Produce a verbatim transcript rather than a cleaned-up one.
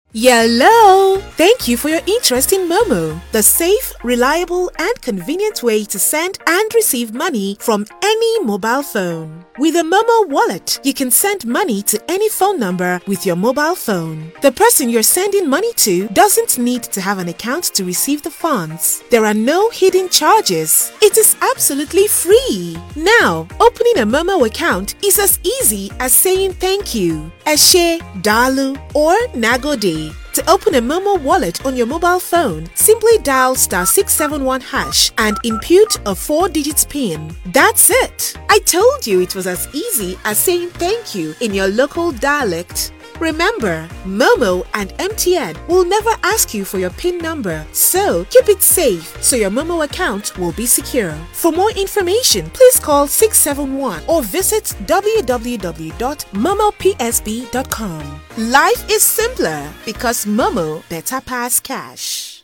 Hello! Thank you for your interest in Momo, the safe, reliable, and convenient way to send and receive money from any mobile phone. With a Momo wallet, you can send money to any phone number with your mobile phone. The person you're sending money to doesn't need to have an account to receive the funds. There are no hidden charges. It is absolutely free. Now, opening a Momo account is as easy as saying thank you, Eshe, Dalu, or Nagode. To open a Momo wallet on your mobile phone, simply dial star six seven one hash and input a four digit PIN. That's it! I told you it was as easy as saying thank you in your local dialect. Remember, Momo and M T N will never ask you for your PIN number, so keep it safe so your Momo account will be secure. For more information, please call six seven one or visit w w w dot momo p s b dot com. Life is simpler because Momo better pass cash.